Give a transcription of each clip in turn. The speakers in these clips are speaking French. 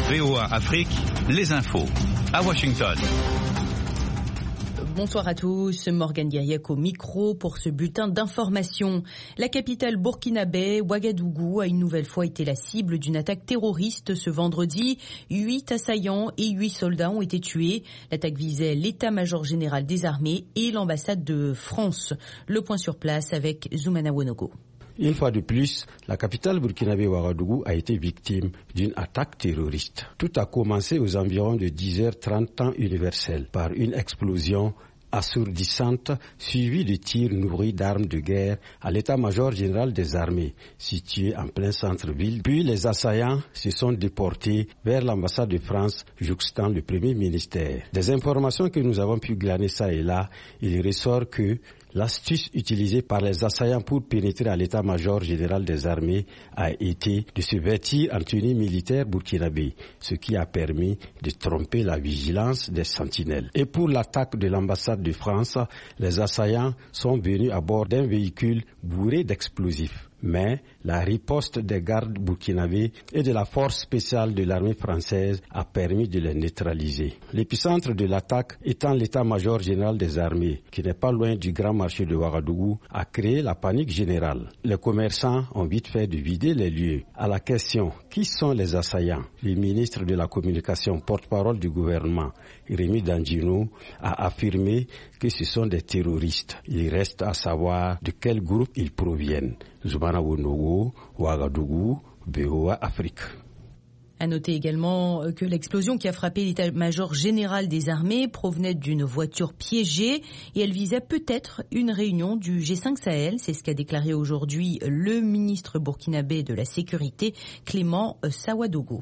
VOA Afrique, les infos. À Washington. Bonsoir à tous, Morgane Guiriec au micro pour ce bulletin d'information. La capitale burkinabé, Ouagadougou, a une nouvelle fois été la cible d'une attaque terroriste ce vendredi. 8 assaillants et 8 soldats ont été tués. L'attaque visait l'état-major général des armées et l'ambassade de France. Le point sur place avec Zoumana Wonogo. Une fois de plus, la capitale burkinabé Ouagadougou a été victime d'une attaque terroriste. Tout a commencé aux environs de 10h30 temps universel par une explosion assourdissante suivie de tirs nourris d'armes de guerre à l'état-major général des armées situé en plein centre-ville. Puis les assaillants se sont déportés vers l'ambassade de France jouxtant le premier ministère. Des informations que nous avons pu glaner ça et là, il ressort que l'astuce utilisée par les assaillants pour pénétrer à l'état-major général des armées a été de se vêtir en tenue militaire burkinabé, ce qui a permis de tromper la vigilance des sentinelles. Et pour l'attaque de l'ambassade de France, les assaillants sont venus à bord d'un véhicule bourré d'explosifs. Mais la riposte des gardes burkinabés et de la force spéciale de l'armée française a permis de les neutraliser. L'épicentre de l'attaque étant l'état-major général des armées, qui n'est pas loin du grand marché de Ouagadougou, a créé la panique générale. Les commerçants ont vite fait de vider les lieux. À la question « Qui sont les assaillants ?», le ministre de la Communication, porte-parole du gouvernement, Rémi Dandjinou, a affirmé que ce sont des terroristes. Il reste à savoir de quel groupe ils proviennent. Zoumana Wonogo, Ouagadougou, VOA Afrique. À noter également que l'explosion qui a frappé l'état-major général des armées provenait d'une voiture piégée et elle visait peut-être une réunion du G5 Sahel. C'est ce qu'a déclaré aujourd'hui le ministre burkinabé de la Sécurité, Clément Sawadogo.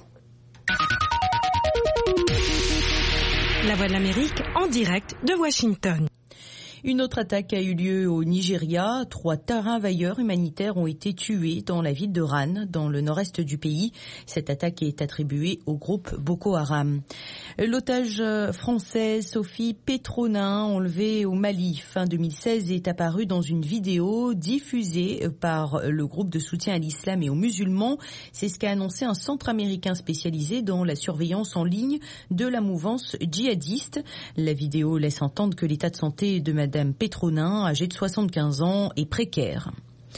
La Voix de l'Amérique en direct de Washington. Une autre attaque a eu lieu au Nigeria. 3 travailleurs humanitaires ont été tués dans la ville de Ran, dans le nord-est du pays. Cette attaque est attribuée au groupe Boko Haram. L'otage française Sophie Petronin, enlevée au Mali fin 2016, est apparue dans une vidéo diffusée par le groupe de soutien à l'islam et aux musulmans. C'est ce qu'a annoncé un centre américain spécialisé dans la surveillance en ligne de la mouvance djihadiste. La vidéo laisse entendre que l'état de santé de Madame Petronin, âgée de 75 ans, est précaire.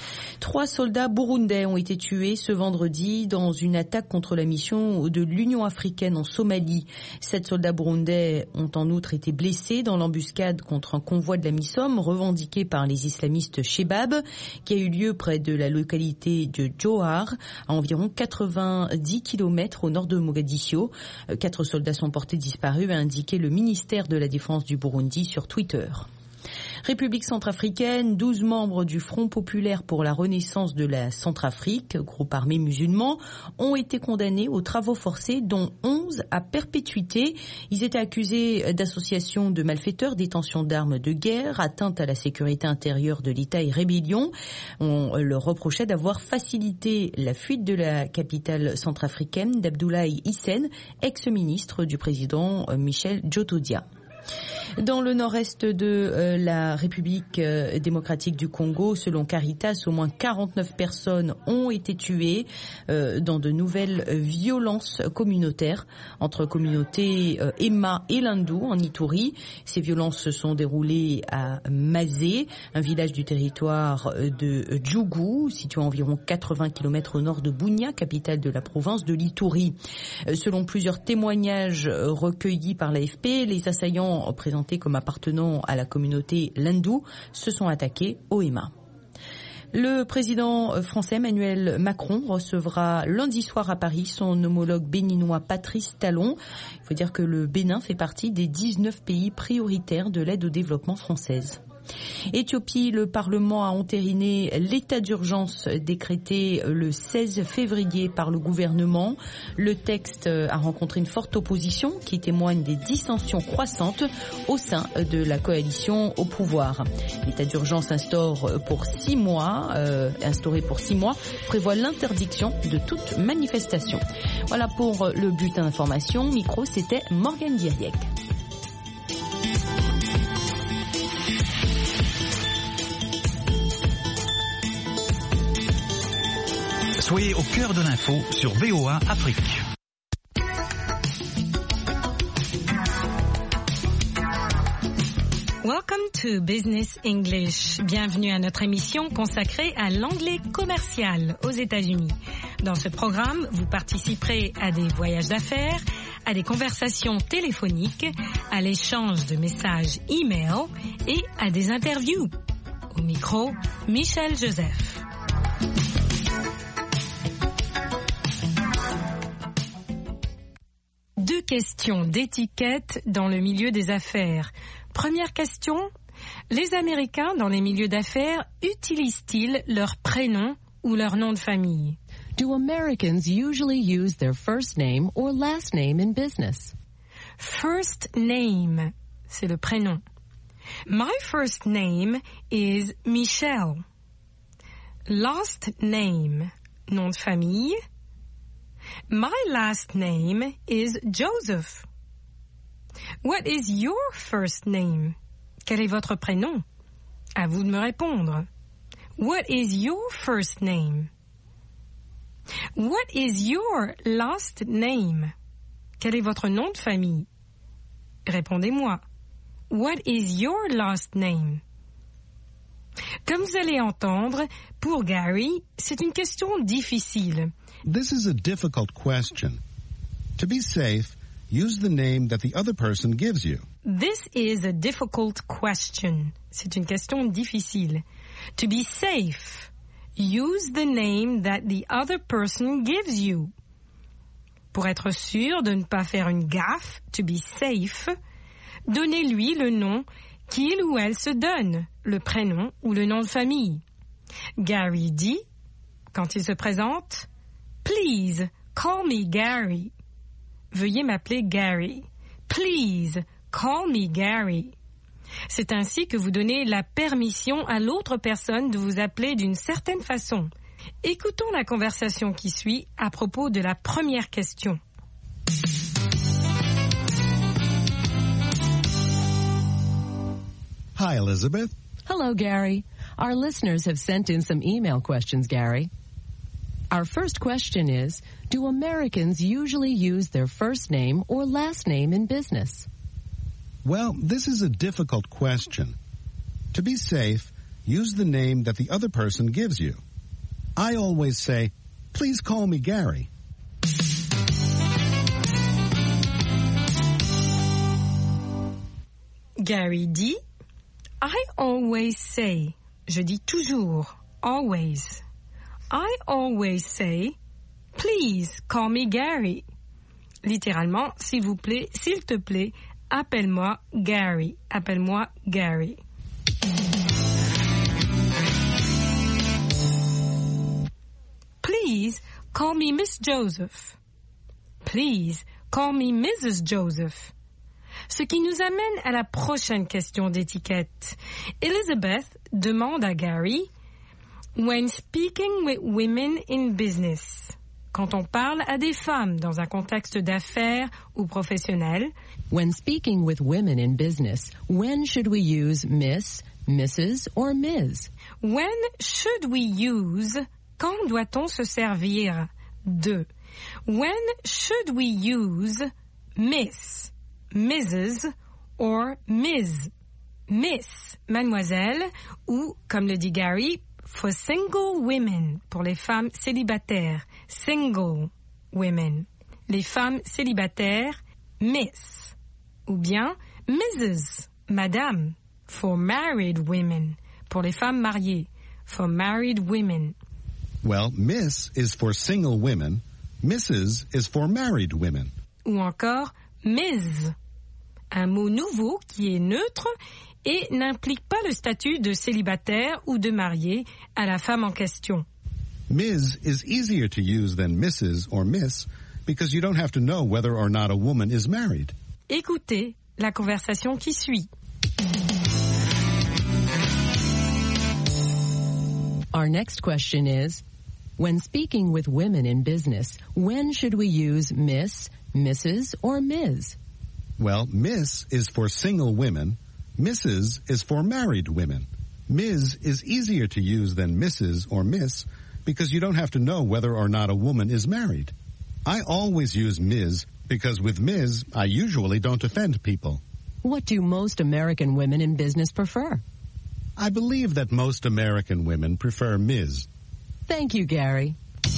3 soldats burundais ont été tués ce vendredi dans une attaque contre la mission de l'Union africaine en Somalie. 7 soldats burundais ont en outre été blessés dans l'embuscade contre un convoi de la MISOM revendiqué par les islamistes Shebab, qui a eu lieu près de la localité de Johar, à environ 90 km au nord de Mogadiscio. 4 soldats sont portés disparus, a indiqué le ministère de la Défense du Burundi sur Twitter. République centrafricaine, 12 membres du Front populaire pour la renaissance de la Centrafrique, groupe armé musulman, ont été condamnés aux travaux forcés, dont 11 à perpétuité. Ils étaient accusés d'association de malfaiteurs, détention d'armes de guerre, atteinte à la sécurité intérieure de l'État et rébellion. On leur reprochait d'avoir facilité la fuite de la capitale centrafricaine d'Abdoulaye Hissène, ex-ministre du président Michel Djotodia. Dans le nord-est de la République démocratique du Congo, selon Caritas, au moins 49 personnes ont été tuées dans de nouvelles violences communautaires entre communautés Emma et Lindou en Ituri. Ces violences se sont déroulées à Mazé, un village du territoire de Djougou, situé à environ 80 km au nord de Bunia, capitale de la province de l'Ituri. Selon plusieurs témoignages recueillis par l'AFP, les assaillants présentés comme appartenant à la communauté Lindou se sont attaqués au Emma. Le président français Emmanuel Macron recevra lundi soir à Paris son homologue béninois Patrice Talon. Il faut dire que le Bénin fait partie des 19 pays prioritaires de l'aide au développement française. Éthiopie, le Parlement a entériné l'état d'urgence décrété le 16 février par le gouvernement. Le texte a rencontré une forte opposition qui témoigne des dissensions croissantes au sein de la coalition au pouvoir. L'état d'urgence instauré pour 6 mois, prévoit l'interdiction de toute manifestation. Voilà pour le bulletin d'information. Micro, c'était Morgane Guiriec. Soyez au cœur de l'info sur VOA Afrique. Welcome to Business English. Bienvenue à notre émission consacrée à l'anglais commercial aux États-Unis. Dans ce programme, vous participerez à des voyages d'affaires, à des conversations téléphoniques, à l'échange de messages e-mail et à des interviews. Au micro, Michel Joseph. Deux questions d'étiquette dans le milieu des affaires. Première question, les Américains dans les milieux d'affaires utilisent-ils leur prénom ou leur nom de famille? Do Americans usually use their first name or last name in business? First name, c'est le prénom. My first name is Michelle. Last name, nom de famille. My last name is Joseph. What is your first name? Quel est votre prénom? À vous de me répondre. What is your first name? What is your last name? Quel est votre nom de famille? Répondez-moi. What is your last name? Comme vous allez entendre, pour Gary, c'est une question difficile. This is a difficult question. To be safe, use the name that the other person gives you. This is a difficult question. C'est une question difficile. To be safe, use the name that the other person gives you. Pour être sûr de ne pas faire une gaffe, to be safe, donnez-lui le nom qu'il ou elle se donne, le prénom ou le nom de famille. Gary dit, quand il se présente, Please, call me Gary. Veuillez m'appeler Gary. Please, call me Gary. C'est ainsi que vous donnez la permission à l'autre personne de vous appeler d'une certaine façon. Écoutons la conversation qui suit à propos de la première question. Hi, Elizabeth. Hello, Gary. Our listeners have sent in some email questions, Gary. Our first question is, do Americans usually use their first name or last name in business? Well, this is a difficult question. To be safe, use the name that the other person gives you. I always say, please call me Gary. Gary dit, I always say, je dis toujours, always. I always say, please call me Gary. Littéralement, s'il vous plaît, s'il te plaît, appelle-moi Gary. Appelle-moi Gary. Please call me Miss Joseph. Please call me Mrs. Joseph. Ce qui nous amène à la prochaine question d'étiquette. Elizabeth demande à Gary, when speaking with women in business, quand on parle à des femmes dans un contexte d'affaires ou professionnel, when speaking with women in business, when should we use Miss, Mrs. or Ms? When should we use, quand doit-on se servir de? When should we use Miss, Mrs. or Ms? Miss, mademoiselle, ou, comme le dit Gary, for single women, pour les femmes célibataires, single women. Les femmes célibataires, Miss. Ou bien Mrs., madame, for married women, pour les femmes mariées, for married women. Well, Miss is for single women, Mrs. is for married women. Ou encore Ms., un mot nouveau qui est neutre et n'implique pas le statut de célibataire ou de marié à la femme en question. Ms. is easier to use than Mrs. or Miss because you don't have to know whether or not a woman is married. Écoutez la conversation qui suit. Our next question is, when speaking with women in business, when should we use Miss, Mrs. or Ms? Well, Miss is for single women, Mrs. is for married women. Ms. is easier to use than Mrs. or Miss because you don't have to know whether or not a woman is married. I always use Ms. because with Ms. I usually don't offend people. What do most American women in business prefer? I believe that most American women prefer Ms. Thank you, Gary.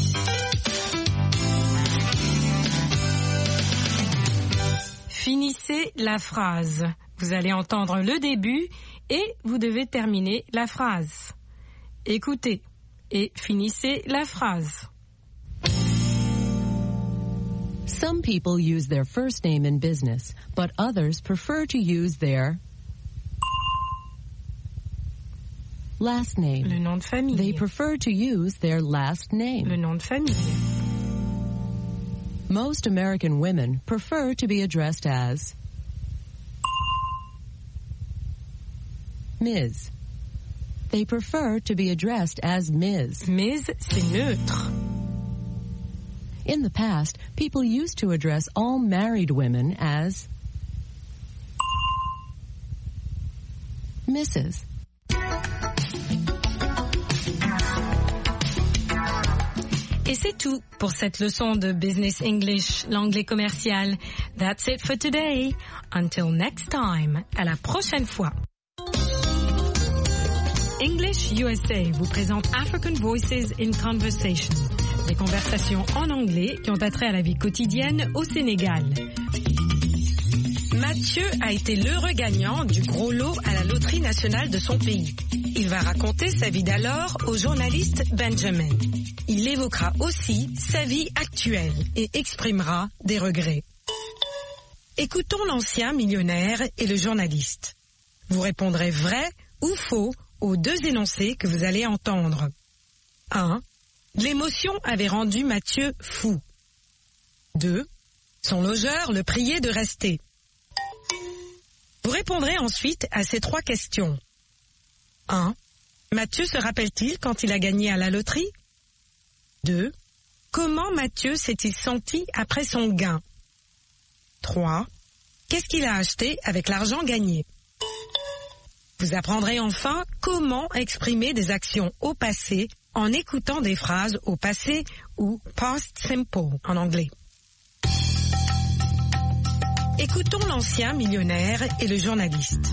Finissez la phrase. Vous allez entendre le début et vous devez terminer la phrase. Écoutez et finissez la phrase. Some people use their first name in business, but others prefer to use their last name. Le nom de famille. They prefer to use their last name. Le nom de famille. Most American women prefer to be addressed as Ms. They prefer to be addressed as Ms. Ms, c'est neutre. In the past, people used to address all married women as Mrs. Et c'est tout pour cette leçon de Business English, l'anglais commercial. That's it for today. Until next time. À la prochaine fois. English USA vous présente African Voices in Conversation. Des conversations en anglais qui ont attrait à la vie quotidienne au Sénégal. Mathieu a été l'heureux gagnant du gros lot à la loterie nationale de son pays. Il va raconter sa vie d'alors au journaliste Benjamin. Il évoquera aussi sa vie actuelle et exprimera des regrets. Écoutons l'ancien millionnaire et le journaliste. Vous répondrez vrai ou faux aux deux énoncés que vous allez entendre. 1. L'émotion avait rendu Mathieu fou. 2. Son logeur le priait de rester. Vous répondrez ensuite à ces trois questions. 1. Mathieu se rappelle-t-il quand il a gagné à la loterie? 2. Comment Mathieu s'est-il senti après son gain? 3. Qu'est-ce qu'il a acheté avec l'argent gagné? Vous apprendrez enfin comment exprimer des actions au passé en écoutant des phrases au passé ou past simple en anglais. Écoutons l'ancien millionnaire et le journaliste.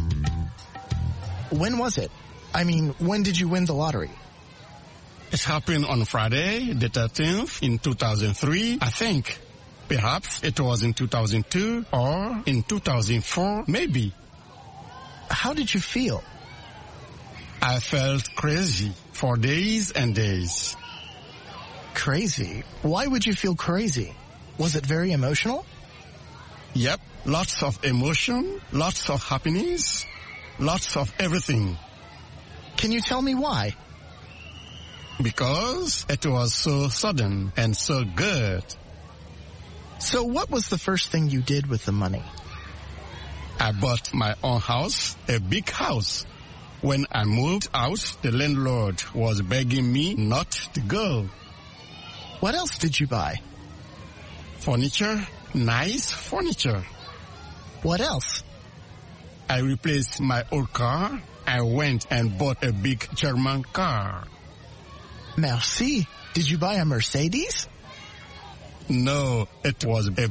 When was it? I mean, when did you win the lottery? It happened on Friday, the 13th, in 2003, I think. Perhaps it was in 2002 or in 2004, maybe. How did you feel? I felt crazy for days and days. Crazy? Why would you feel crazy? Was it very emotional? Yep, lots of emotion, lots of happiness, lots of everything. Can you tell me why? Because it was so sudden and so good. So what was the first thing you did with the money? I bought my own house, a big house. When I moved out, the landlord was begging me not to go. What else did you buy? Furniture, nice furniture. What else? I replaced my old car. I went and bought a big German car. Merci. Did you buy a Mercedes? No, it was a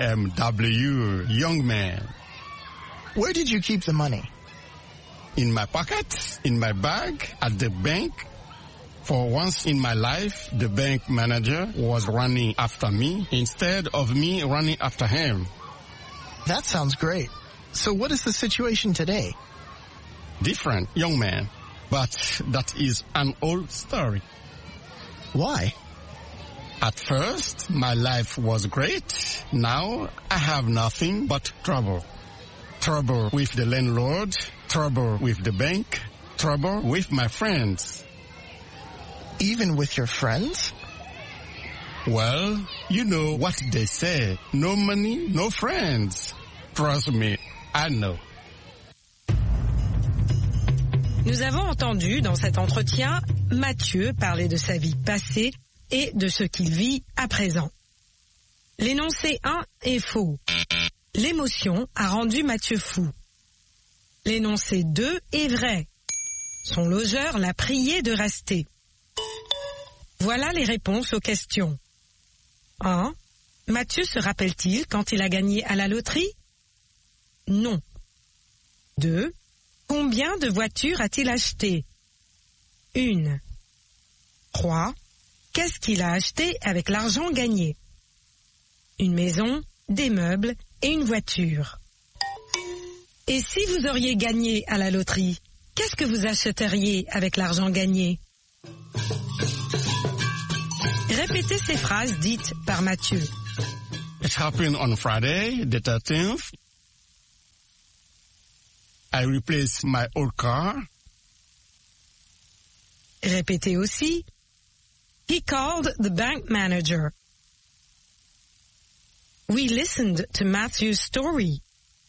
BMW, young man. Where did you keep the money? In my pocket, in my bag, at the bank. For once in my life, the bank manager was running after me instead of me running after him. That sounds great. So what is the situation today? Different, young man. But that is an old story. Why? At first, my life was great. Now, I have nothing but trouble. Trouble with the landlord, trouble with the bank, trouble with my friends. Even with your friends? Well, you know what they say. No money, no friends. Trust me, I know. Nous avons entendu dans cet entretien Mathieu parler de sa vie passée et de ce qu'il vit à présent. L'énoncé 1 est faux. L'émotion a rendu Mathieu fou. L'énoncé 2 est vrai. Son logeur l'a prié de rester. Voilà les réponses aux questions. 1. Mathieu se rappelle-t-il quand il a gagné à la loterie? Non. 2. Combien de voitures a-t-il acheté? 1. 3. Qu'est-ce qu'il a acheté avec l'argent gagné? Une maison, des meubles et une voiture. Et si vous auriez gagné à la loterie, qu'est-ce que vous achèteriez avec l'argent gagné? Répétez ces phrases dites par Mathieu. It happened on Friday, the 13th. I replaced my old car. Répétez aussi. He called the bank manager. We listened to Matthew's story.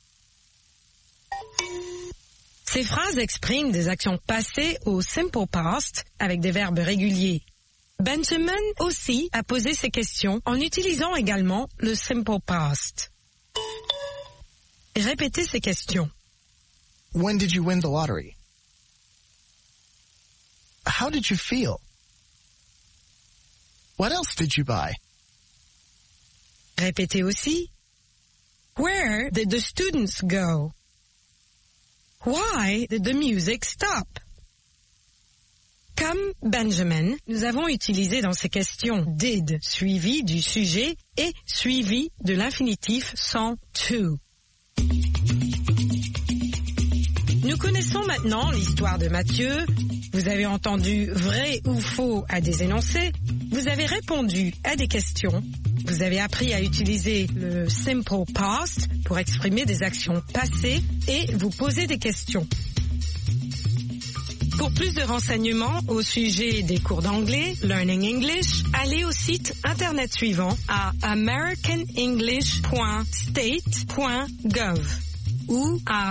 Ces phrases expriment des actions passées au simple past avec des verbes réguliers. Benjamin aussi a posé ces questions en utilisant également le simple past. Répétez ces questions. When did you win the lottery? How did you feel? What else did you buy? Répétez aussi. Where did the students go? Why did the music stop? Comme Benjamin, nous avons utilisé dans ces questions did suivi du sujet et suivi de l'infinitif sans to. Nous connaissons maintenant l'histoire de Mathieu. Vous avez entendu vrai ou faux à des énoncés. Vous avez répondu à des questions. Vous avez appris à utiliser le simple past pour exprimer des actions passées et vous poser des questions. Pour plus de renseignements au sujet des cours d'anglais, Learning English, allez au site internet suivant à americanenglish.state.gov ou à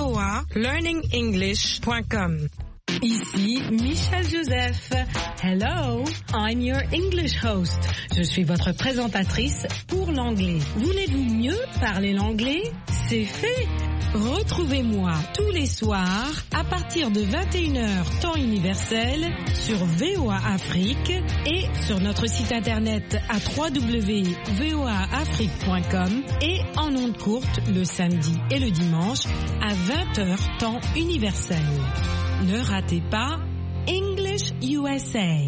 voalearningenglish.com. Ici Michelle Joseph. Hello, I'm your English host. Je suis votre présentatrice pour l'anglais. Voulez-vous mieux parler l'anglais? C'est fait. Retrouvez-moi tous les soirs à partir de 21h temps universel sur VOA Afrique et sur notre site internet à www.voaafrique.com et en ondes courtes le samedi et le dimanche à 20h temps universel. Ne ratez pas English USA.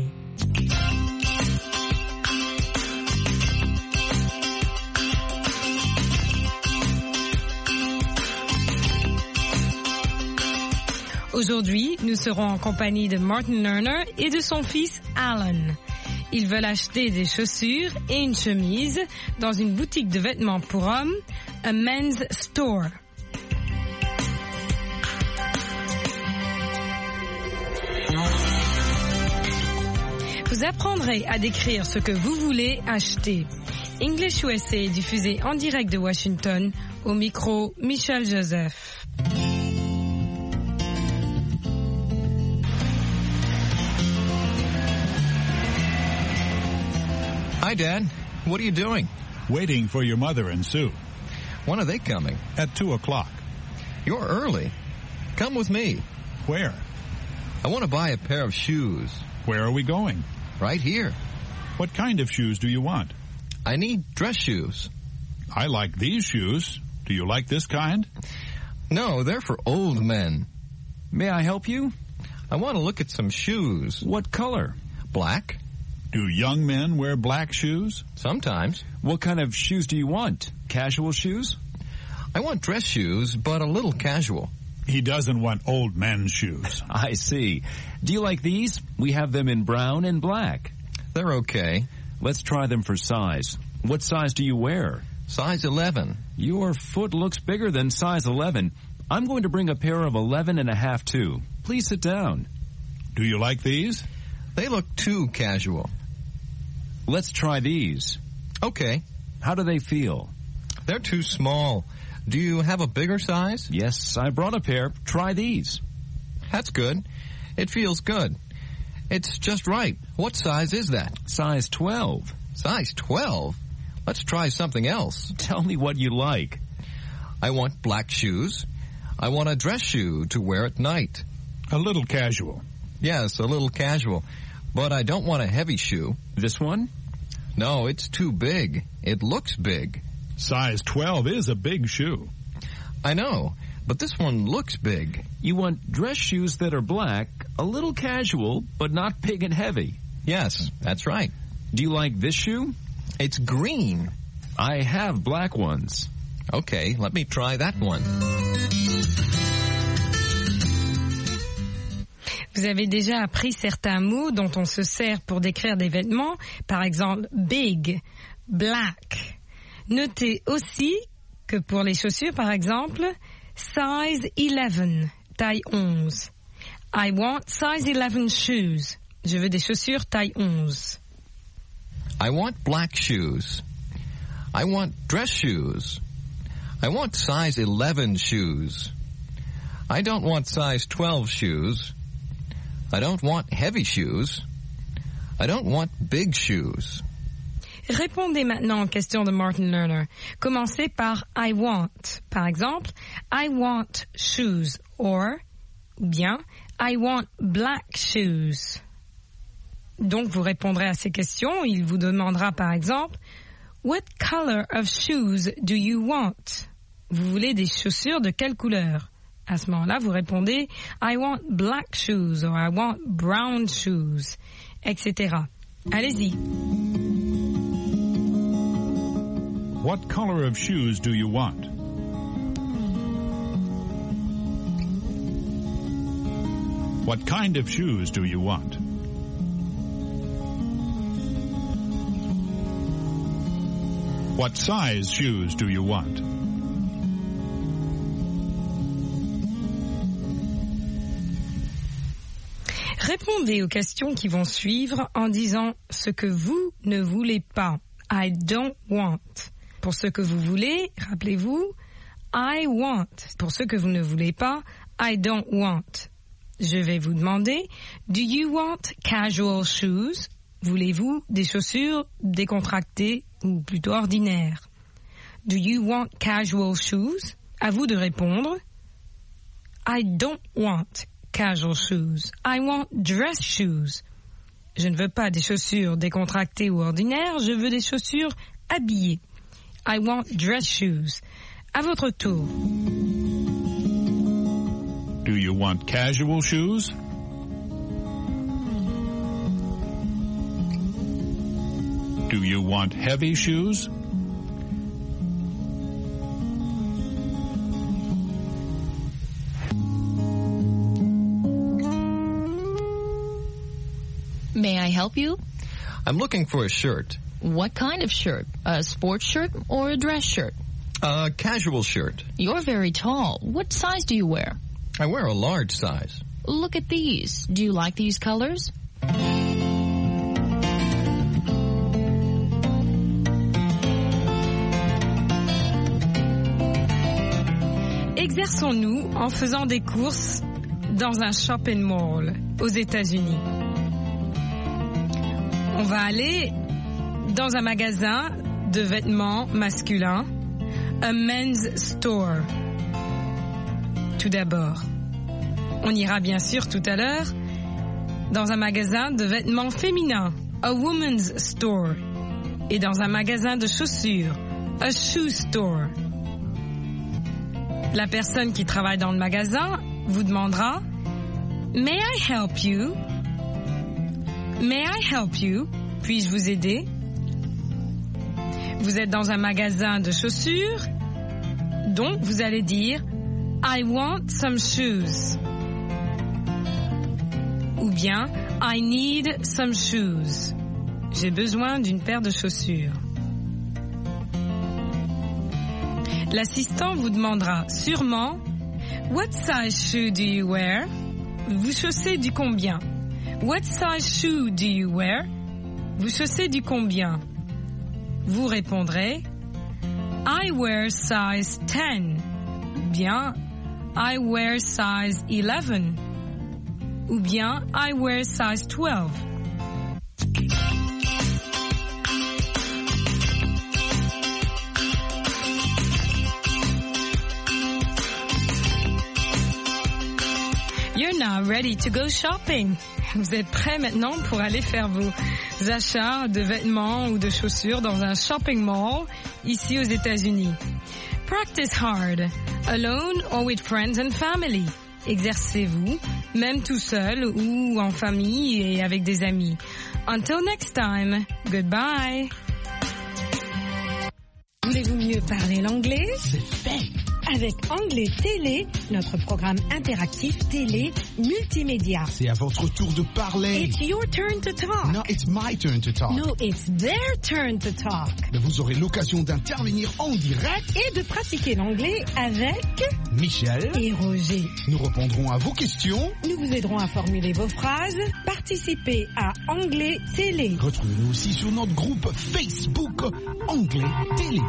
Aujourd'hui, nous serons en compagnie de Martin Lerner et de son fils Alan. Ils veulent acheter des chaussures et une chemise dans une boutique de vêtements pour hommes, a men's store. Vous apprendrez à décrire ce que vous voulez acheter. English USA est diffusé en direct de Washington, au micro Michelle Joseph. Hi, Dad. What are you doing? Waiting for your mother and Sue. When are they coming? At 2:00. You're early. Come with me. Where? I want to buy a pair of shoes. Where are we going? Right here. What kind of shoes do you want? I need dress shoes. I like these shoes. Do you like this kind? No, they're for old men. May I help you? I want to look at some shoes. What color? Black. Do young men wear black shoes? Sometimes. What kind of shoes do you want? Casual shoes? I want dress shoes, but a little casual. He doesn't want old men's shoes. I see. Do you like these? We have them in brown and black. They're okay. Let's try them for size. What size do you wear? Size 11. Your foot looks bigger than size 11. I'm going to bring a pair of 11.5 too. Please sit down. Do you like these? They look too casual. Let's try these. Okay. How do they feel? They're too small. Do you have a bigger size? Yes, I brought a pair. Try these. That's good. It feels good. It's just right. What size is that? Size 12. Size 12? Let's try something else. Tell me what you like. I want black shoes. I want a dress shoe to wear at night. A little casual. Yes, a little casual. But I don't want a heavy shoe. This one? No, it's too big. It looks big. Size 12 is a big shoe. I know, but this one looks big. You want dress shoes that are black, a little casual, but not big and heavy. Yes, that's right. Do you like this shoe? It's green. I have black ones. Okay, let me try that one. Vous avez déjà appris certains mots dont on se sert pour décrire des vêtements, par exemple big, black. Notez aussi que pour les chaussures, par exemple, size 11, taille 11. I want size 11 shoes. Je veux des chaussures taille 11. I want black shoes. I want dress shoes. I want size 11 shoes. I don't want size 12 shoes. I don't want heavy shoes. I don't want big shoes. Répondez maintenant aux questions de Martin Lerner. Commencez par I want. Par exemple, I want shoes ou bien I want black shoes. Donc vous répondrez à ces questions. Il vous demandera par exemple What color of shoes do you want? Vous voulez des chaussures de quelle couleur? À ce moment-là, vous répondez I want black shoes or I want brown shoes, etc. Allez-y. What color of shoes do you want? What kind of shoes do you want? What size shoes do you want? Répondez aux questions qui vont suivre en disant ce que vous ne voulez pas. I don't want. Pour ce que vous voulez, rappelez-vous, I want. Pour ce que vous ne voulez pas, I don't want. Je vais vous demander, do you want casual shoes? Voulez-vous des chaussures décontractées ou plutôt ordinaires? Do you want casual shoes? À vous de répondre. I don't want casual shoes. I want dress shoes. Je ne veux pas des chaussures décontractées ou ordinaires, je veux des chaussures habillées. I want dress shoes. À votre tour. Do you want casual shoes? Do you want heavy shoes? May I help you? I'm looking for a shirt. What kind of shirt? A sports shirt or a dress shirt? A casual shirt. You're very tall. What size do you wear? I wear a large size. Look at these. Do you like these colors? Exerçons-nous en faisant des courses dans un shopping mall aux États-Unis. On va aller dans un magasin de vêtements masculins, a men's store. Tout d'abord, on ira bien sûr tout à l'heure dans un magasin de vêtements féminins, a woman's store, et dans un magasin de chaussures, a shoe store. La personne qui travaille dans le magasin vous demandera « May I help you? May I help you? Puis-je vous aider? » Vous êtes dans un magasin de chaussures, donc vous allez dire « I want some shoes » ou bien « I need some shoes ». J'ai besoin d'une paire de chaussures. L'assistant vous demandera sûrement « What size shoe do you wear? » Vous chaussez du combien? What size shoe do you wear? Vous chaussez du combien? Vous répondrez I wear size 10. Ou bien I wear size 11. Ou bien I wear size 12. You're now ready to go shopping. Vous êtes prêts maintenant pour aller faire vos achats de vêtements ou de chaussures dans un shopping mall ici aux États-Unis. practice hard, alone or with friends and family. Exercez-vous, même tout seul ou en famille et avec des amis. Until next time, goodbye. Voulez-vous mieux parler l'anglais? C'est fait. Avec Anglais Télé, notre programme interactif télé multimédia. C'est à votre tour de parler. It's your turn to talk. No, it's my turn to talk. No, it's their turn to talk. Mais vous aurez l'occasion d'intervenir en direct et de pratiquer l'anglais avec Michel et Roger. Nous répondrons à vos questions. Nous vous aiderons à formuler vos phrases. Participez à Anglais Télé. Retrouvez-nous aussi sur notre groupe Facebook Anglais Télé.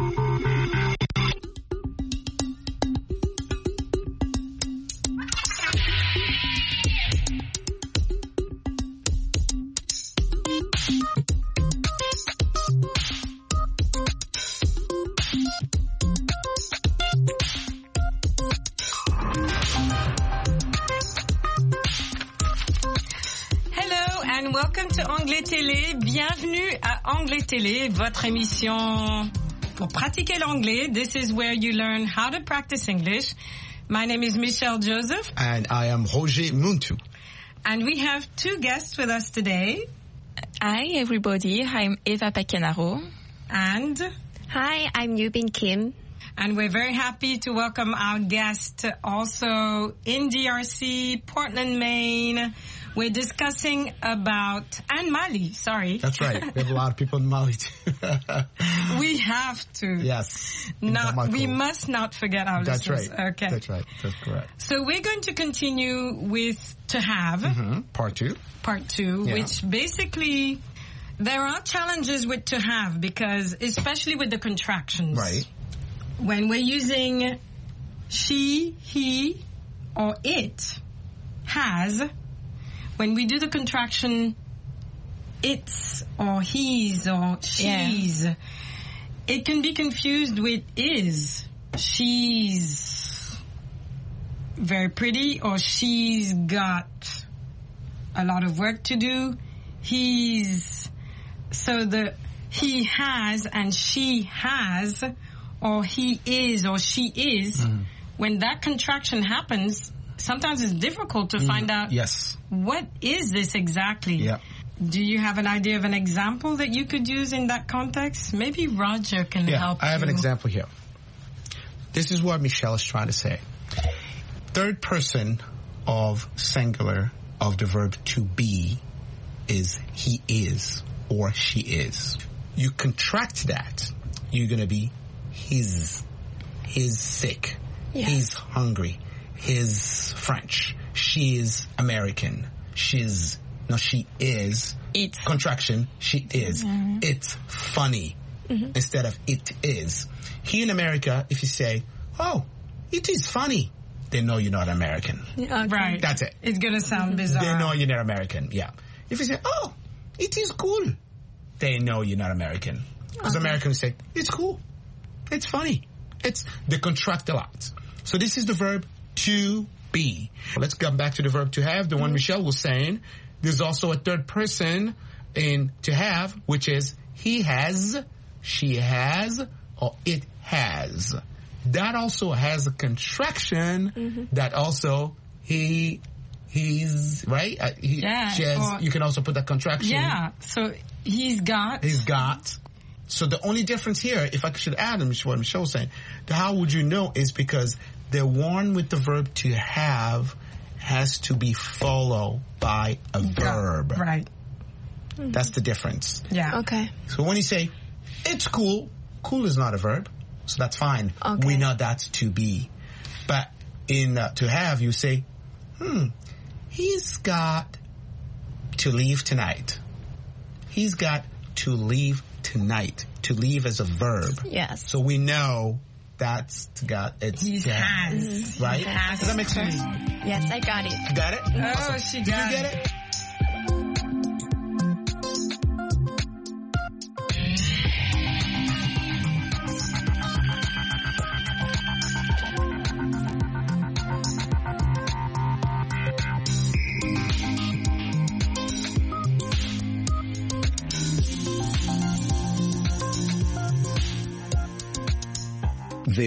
Welcome to Anglais Télé. Bienvenue à Anglais Télé, votre émission pour pratiquer l'anglais. This is where you learn how to practice English. My name is Michelle Joseph. And I am Roger Muntu. And we have two guests with us today. Hi, everybody. I'm Eva Pacanaro. And hi, I'm Yubin Kim. And we're very happy to welcome our guest also in DRC, Portland, Maine. We're discussing about, and Mali, sorry. That's right. We have a lot of people in Mali too. We have to. Yes. We must not forget our listeners. That's right. Okay. That's right. That's correct. So we're going to continue with to have. Mm-hmm. Part two, yeah. Which basically, there are challenges with to have because, especially with the contractions. Right. When we're using she, he, or it, has, when we do the contraction it's or he's or she's, it can be confused with is. She's very pretty or she's got a lot of work to do. So the he has and she has or he is or she is, when that contraction happens, sometimes it's difficult to find out what is this exactly. Yeah. Do you have an idea of an example that you could use in that context? Maybe Roger can help you. I have an example here. This is what Michelle is trying to say. Third person of singular of the verb to be is he is or she is. You contract that, you're going to be he's sick, he's hungry, he's French, she is American, she is contraction, she is. It's funny instead of it is. Here in America, if you say, oh, it is funny, they know you're not American. Okay. Right. That's it. It's going to sound bizarre. They know you're not American, yeah. If you say, oh, it is cool, they know you're not American. Because Americans say, it's cool, it's funny. They contract a lot. So this is the verb to be. Let's come back to the verb to have, the one Michelle was saying. There's also a third person in to have, which is he has, she has, or it has. That also has a contraction that also he's, right? She has, you can also put that contraction. Yeah, so he's got. So the only difference here, if I should add what Michelle was saying, how would you know is because the one with the verb to have has to be followed by a verb. Right. That's the difference. Yeah. Okay. So when you say, it's cool, cool is not a verb, so that's fine. Okay. We know that's to be. But in to have, you say, he's got to leave tonight. He's got to leave tonight. To leave as a verb. Yes. So we know that's it's he has. Right? Has. Does that make sense? Yes, I got it. You got it? Oh, she got Did you get it?